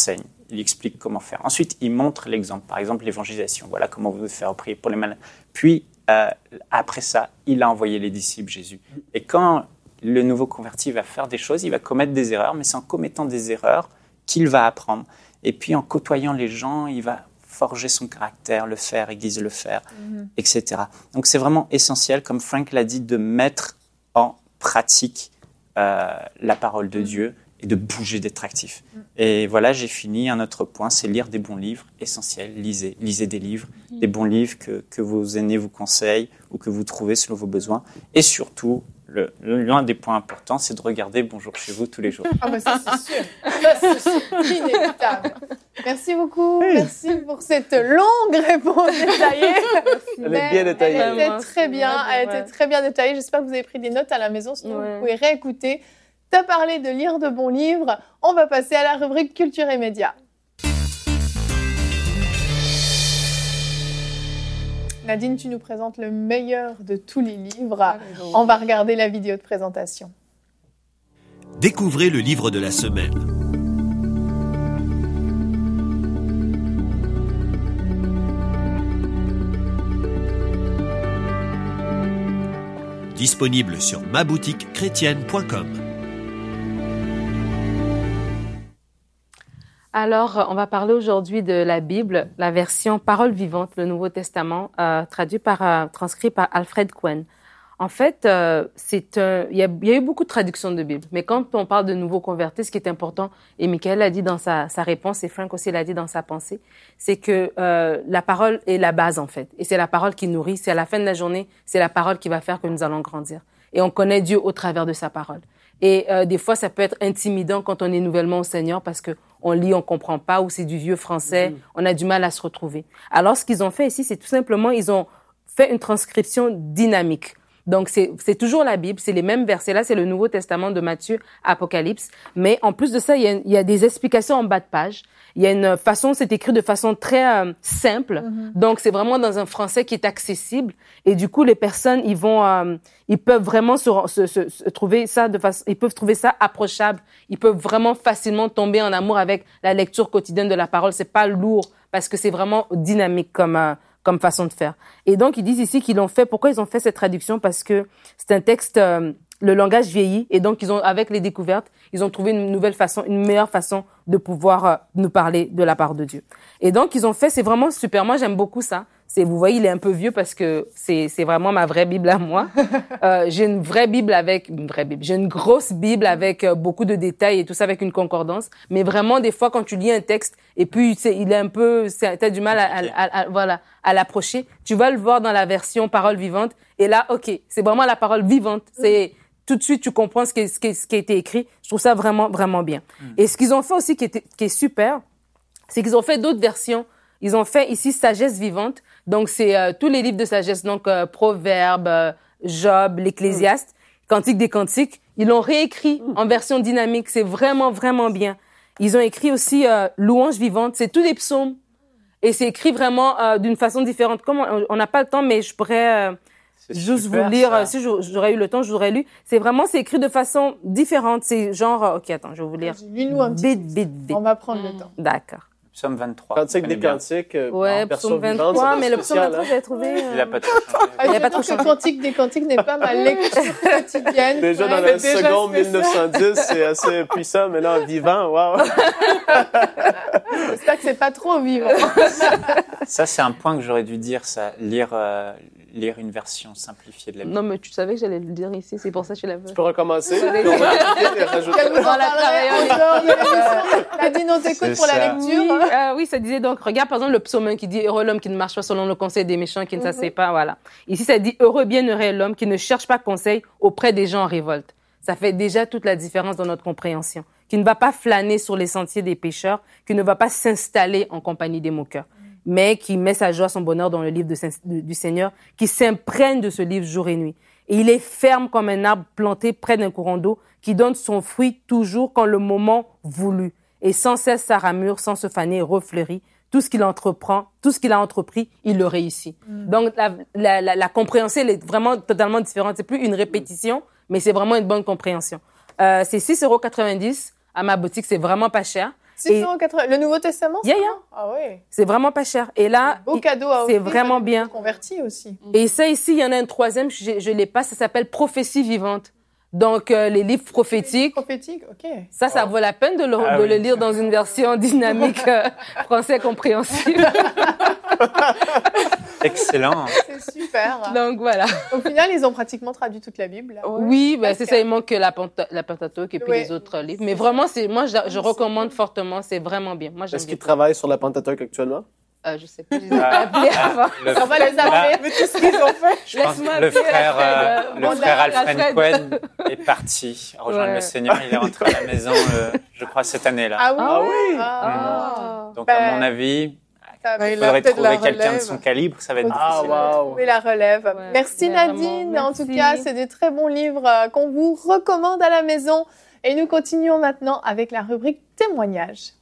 il explique comment faire. Ensuite, il montre l'exemple. Par exemple, l'évangélisation. Voilà comment vous devez faire prier pour les malades. Puis, euh, après ça, il a envoyé les disciples, Jésus. Et quand le nouveau converti va faire des choses, il va commettre des erreurs, mais c'est en commettant des erreurs qu'il va apprendre. Et puis, en côtoyant les gens, il va forger son caractère, le faire, Église le faire, mm-hmm. et cetera. Donc, c'est vraiment essentiel, comme Frank l'a dit, de mettre en pratique euh, la parole de mm-hmm. Dieu et de bouger, d'être actif. Mm-hmm. Et voilà, j'ai fini. Un autre point, c'est lire des bons livres, essentiel. Lisez, lisez des livres, mm-hmm. des bons livres que, que vos aînés vous conseillent ou que vous trouvez selon vos besoins. Et surtout, Le, l'un des points importants, c'est de regarder Bonjour chez vous tous les jours. Ah bah ça c'est sûr, ça c'est sûr, inévitable. Merci beaucoup, oui. merci pour cette longue réponse détaillée. Elle est bien détaillée. Elle était très bien, elle était très bien détaillée. J'espère que vous avez pris des notes à la maison, sinon ouais. vous pouvez réécouter. T'as parlé de lire de bons livres, on va passer à la rubrique Culture et Médias. Nadine, tu nous présentes le meilleur de tous les livres. On va regarder la vidéo de présentation. Découvrez le livre de la semaine. Disponible sur ma boutique chrétienne point com. Alors, on va parler aujourd'hui de la Bible, la version Parole vivante, le Nouveau Testament, euh, traduit par, euh, transcrit par Alfred Cohen. En fait, euh, c'est un, il y a, il y a eu beaucoup de traductions de Bible, mais quand on parle de nouveaux convertis, ce qui est important, et Michael l'a dit dans sa, sa réponse, et Frank aussi l'a dit dans sa pensée, c'est que euh, la parole est la base en fait, et c'est la parole qui nourrit. C'est à la fin de la journée, c'est la parole qui va faire que nous allons grandir. Et on connaît Dieu au travers de sa parole. Et euh, des fois, ça peut être intimidant quand on est nouvellement au Seigneur parce que on lit, on comprend pas, ou c'est du vieux français, mmh. on a du mal à se retrouver. Alors, ce qu'ils ont fait ici, c'est tout simplement, ils ont fait une transcription dynamique. Donc, c'est, c'est toujours la Bible, c'est les mêmes versets. Là, c'est le Nouveau Testament de Matthieu, Apocalypse. Mais en plus de ça, il y a, il y a des explications en bas de page. Il y a une façon, c'est écrit de façon très euh, simple. Mm-hmm. Donc, c'est vraiment dans un français qui est accessible. Et du coup, les personnes, ils vont, euh, ils peuvent vraiment se, se, se, se trouver ça de façon, ils peuvent trouver ça approchable. Ils peuvent vraiment facilement tomber en amour avec la lecture quotidienne de la parole. C'est pas lourd parce que c'est vraiment dynamique comme euh, comme façon de faire. Et donc, ils disent ici qu'ils l'ont fait. Pourquoi ils ont fait cette traduction? Parce que c'est un texte, euh, le langage vieillit, et donc ils ont, avec les découvertes, ils ont trouvé une nouvelle façon, une meilleure façon de pouvoir euh, nous parler de la part de Dieu. Et donc, ils ont fait, c'est vraiment super. Moi, j'aime beaucoup ça. C'est, vous voyez, il est un peu vieux parce que c'est, c'est vraiment ma vraie Bible à moi. Euh, j'ai une vraie Bible avec, une vraie Bible. J'ai une grosse Bible avec euh, beaucoup de détails et tout ça avec une concordance. Mais vraiment, des fois, quand tu lis un texte et puis, tu sais, il est un peu, c'est, t'as du mal à, à, à, à, voilà, à l'approcher. Tu vas le voir dans la version parole vivante. Et là, OK, c'est vraiment la parole vivante. C'est, tout de suite, tu comprends ce qui, est, ce qui, est, ce qui a été écrit. Je trouve ça vraiment, vraiment bien. Mm. Et ce qu'ils ont fait aussi qui est, qui est super, c'est qu'ils ont fait d'autres versions. Ils ont fait ici Sagesse vivante. Donc, c'est euh, tous les livres de sagesse, donc euh, Proverbes, euh, Job, l'Ecclésiaste, mmh. Cantique des Cantiques. Ils l'ont réécrit mmh. en version dynamique. C'est vraiment, vraiment bien. Ils ont écrit aussi euh, Louange vivante. C'est tous les psaumes. Et c'est écrit vraiment euh, d'une façon différente. Comme on n'a pas le temps, mais je pourrais euh, juste super, vous lire. Euh, si j'aurais eu le temps, je vous aurais lu. C'est vraiment, c'est écrit de façon différente. C'est genre, euh, OK, attends, je vais vous lire. Lis-nous un petit. Bit, bit, bit. On va prendre mmh. le temps. D'accord. Psaume vingt-trois. Cantique des cantiques. Euh, ouais, psaume vingt-trois, mais le psaume vingt-trois, j'ai trouvé. Euh... Il a pas trop changé. Ah, il a pas trop changé. Cantique des cantiques n'est pas ma lecture quotidienne. Déjà dans la seconde mille neuf cent dix, c'est assez puissant, mais là, vivant, waouh. J'espère que c'est pas trop vivant. Ça, c'est un point que j'aurais dû dire, ça, lire, euh, lire une version simplifiée de la Bible. Non, mais tu savais que j'allais le dire ici, c'est pour ça que je l'avais. Tu peux recommencer. Elle vous en parlerait en dehors de l'émission. Nadine, on t'écoute pour la lecture. Oui, euh, oui, ça disait donc, regarde par exemple le psaume un qui dit « Heureux l'homme qui ne marche pas selon le conseil des méchants, qui ne mm-hmm. s'assied pas », voilà. Ici, ça dit « Heureux, bienheureux est l'homme qui ne cherche pas conseil auprès des gens en révolte ». Ça fait déjà toute la différence dans notre compréhension. Qui ne va pas flâner sur les sentiers des pécheurs, qui ne va pas s'installer en compagnie des moqueurs, mais qui met sa joie, son bonheur dans le livre de, de, du Seigneur, qui s'imprègne de ce livre jour et nuit. Et il est ferme comme un arbre planté près d'un courant d'eau, qui donne son fruit toujours quand le moment voulu. Et sans cesse sa ramure, sans se faner, refleurit. Tout ce qu'il entreprend, tout ce qu'il a entrepris, il le réussit. Mm. Donc, la, la, la, la compréhension, elle est vraiment totalement différente. C'est plus une répétition, mais c'est vraiment une bonne compréhension. Euh, c'est six euros quatre-vingt-dix à ma boutique. C'est vraiment pas cher. six euros quatre-vingts. Le Nouveau Testament, c'est Yeah, yeah. bon? Ah oui. C'est vraiment pas cher. Et là, Beau cadeau à c'est offrir. vraiment à bien. Converti aussi. Et ça ici, il y en a un troisième, je, je l'ai pas, ça s'appelle Prophétie vivante. Donc, euh, les livres prophétiques. Prophétique, ok. Ça, ça vaut la peine de le, Ah de oui. le lire dans une version dynamique euh, français compréhensible. Excellent. C'est super. Donc, voilà. Au final, ils ont pratiquement traduit toute la Bible. là. Oui, ben, Parce c'est que- ça, il manque que la, Penta- la Pentateuque et puis Ouais. les autres livres. Mais vraiment, c'est, moi, je, je c'est recommande cool. fortement, c'est vraiment bien. Moi, j'aime Est-ce bien. qu'ils travaillent sur la Pentateuque actuellement? Euh, je sais pas, je les ai pas appelés avant. Le, On va les appeler. Mais tout ce qu'ils ont fait. je pense Laisse-moi que le appeler frère, Alfred, euh, euh, le bon, frère Alfred Alfred. Cohen est parti rejoindre Ouais. le Seigneur. Il est rentré à la maison, euh, je crois, cette année-là. Ah oui. Ah oui. Ah. Donc, Ben, à mon avis, Ça Ben, il il a faudrait peut-être trouver la quelqu'un de relève. son calibre. Ça va être Ah, difficile. wow. trouver la relève. Ouais, Merci mais Nadine. vraiment, En tout merci. cas, c'est des très bons livres euh, qu'on vous recommande à la maison. Et nous continuons maintenant avec la rubrique témoignages.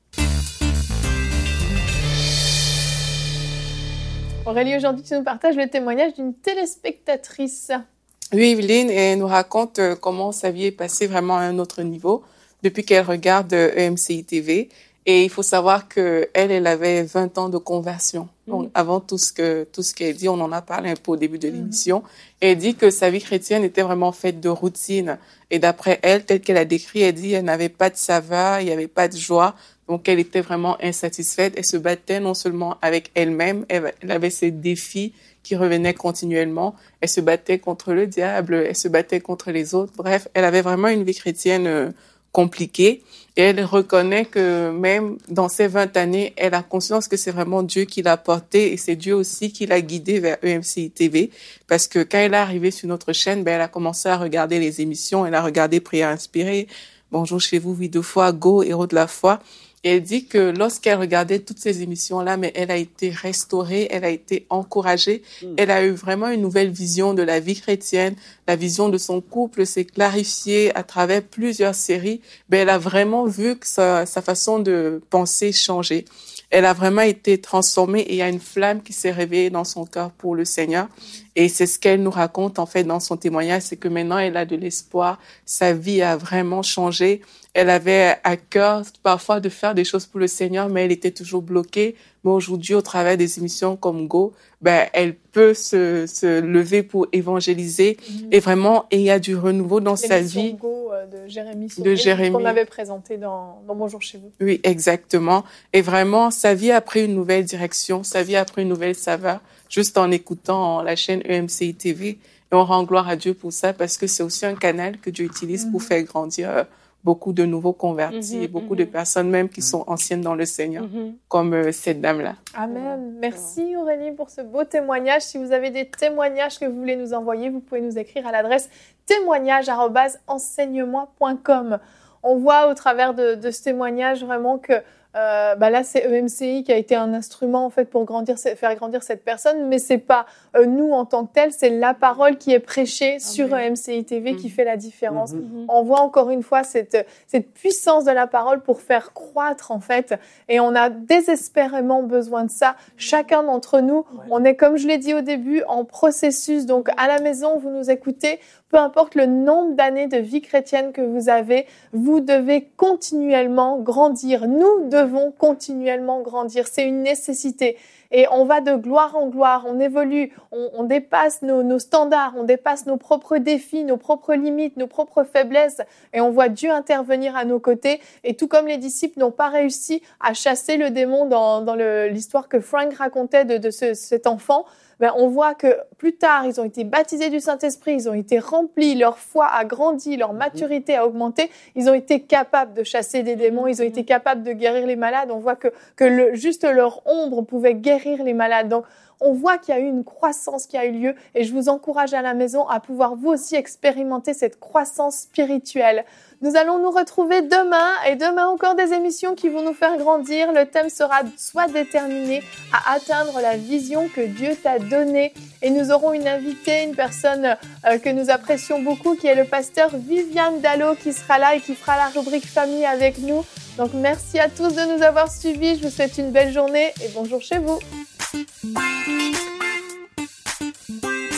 Aurélie, aujourd'hui, tu nous partages le témoignage d'une téléspectatrice. Oui, Evelyne, et elle nous raconte euh, comment sa vie est passée vraiment à un autre niveau depuis qu'elle regarde euh, E M C I T V. Et il faut savoir que elle, elle avait vingt ans de conversion. Donc, avant tout ce que tout ce qu'elle dit, on en a parlé un peu au début de l'émission. Et elle dit que sa vie chrétienne était vraiment faite de routine. Et d'après elle, telle qu'elle a décrit, elle dit elle n'avait pas de saveur, il n'y avait pas de joie. Donc, elle était vraiment insatisfaite. Elle se battait non seulement avec elle-même, elle, elle avait ses défis qui revenaient continuellement. Elle se battait contre le diable, elle se battait contre les autres. Bref, elle avait vraiment une vie chrétienne euh, compliquée. Et elle reconnaît que même dans ces vingt années, elle a conscience que c'est vraiment Dieu qui l'a portée et c'est Dieu aussi qui l'a guidée vers E M C I T V. Parce que quand elle est arrivée sur notre chaîne, ben, elle a commencé à regarder les émissions. Elle a regardé Prière inspirée, Bonjour chez vous, Vie de foi, Go, Héros de la foi. Et elle dit que lorsqu'elle regardait toutes ces émissions-là, mais elle a été restaurée, elle a été encouragée, mmh. elle a eu vraiment une nouvelle vision de la vie chrétienne, la vision de son couple s'est clarifiée à travers plusieurs séries. Ben, elle a vraiment vu que sa, sa façon de penser changeait. Elle a vraiment été transformée et il y a une flamme qui s'est réveillée dans son cœur pour le Seigneur. Et c'est ce qu'elle nous raconte en fait dans son témoignage, c'est que maintenant elle a de l'espoir, sa vie a vraiment changé. Elle avait à cœur parfois de faire des choses pour le Seigneur, mais elle était toujours bloquée. Mais aujourd'hui, au travers des émissions comme Go, ben elle peut se, se lever pour évangéliser mmh. et vraiment et il y a du renouveau dans sa vie. Go euh, de Jérémy Sauvé, de Jérémy qu'on avait présenté dans, dans Bonjour chez vous. Oui, exactement. Et vraiment, sa vie a pris une nouvelle direction, sa vie a pris une nouvelle saveur, juste en écoutant la chaîne E M C I T V. Et on rend gloire à Dieu pour ça parce que c'est aussi un canal que Dieu utilise mmh. pour faire grandir euh, beaucoup de nouveaux convertis, mmh, et beaucoup mmh. de personnes même qui mmh. sont anciennes dans le Seigneur, mmh. comme euh, cette dame-là. Amen. Merci Aurélie pour ce beau témoignage. Si vous avez des témoignages que vous voulez nous envoyer, vous pouvez nous écrire à l'adresse témoignage arobase enseigne-moi point com. On voit au travers de, de ce témoignage vraiment que Euh, bah là, c'est E M C I qui a été un instrument en fait pour grandir, faire grandir cette personne, mais c'est pas euh, nous en tant que tel, c'est la parole qui est prêchée ah sur oui. E M C I T V mmh. qui fait la différence. Mmh. On voit encore une fois cette cette puissance de la parole pour faire croître en fait, et on a désespérément besoin de ça. Chacun d'entre nous, ouais. on est comme je l'ai dit au début en processus. Donc à la maison, vous nous écoutez. Peu importe le nombre d'années de vie chrétienne que vous avez, vous devez continuellement grandir. Nous devons continuellement grandir. C'est une nécessité. Et on va de gloire en gloire, on évolue, on, on dépasse nos, nos standards, on dépasse nos propres défis, nos propres limites, nos propres faiblesses. Et on voit Dieu intervenir à nos côtés. Et tout comme les disciples n'ont pas réussi à chasser le démon dans, dans le, l'histoire que Frank racontait de, de ce, cet enfant, ben, on voit que plus tard, ils ont été baptisés du Saint-Esprit, ils ont été remplis, leur foi a grandi, leur maturité a augmenté, ils ont été capables de chasser des démons, ils ont été capables de guérir les malades. On voit que, que le, juste leur ombre pouvait guérir les malades. Donc, on voit qu'il y a eu une croissance qui a eu lieu et je vous encourage à la maison à pouvoir vous aussi expérimenter cette croissance spirituelle. Nous allons nous retrouver demain et demain encore des émissions qui vont nous faire grandir. Le thème sera « Sois déterminé à atteindre la vision que Dieu t'a donnée ». Et nous aurons une invitée, une personne euh, que nous apprécions beaucoup qui est le pasteur Viviane Dallot qui sera là et qui fera la rubrique famille avec nous. Donc merci à tous de nous avoir suivis. Je vous souhaite une belle journée et bonjour chez vous.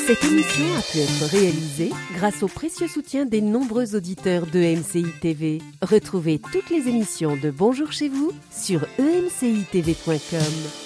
Cette émission a pu être réalisée grâce au précieux soutien des nombreux auditeurs de E M C I T V. Retrouvez toutes les émissions de Bonjour chez vous sur e m c i t v point com.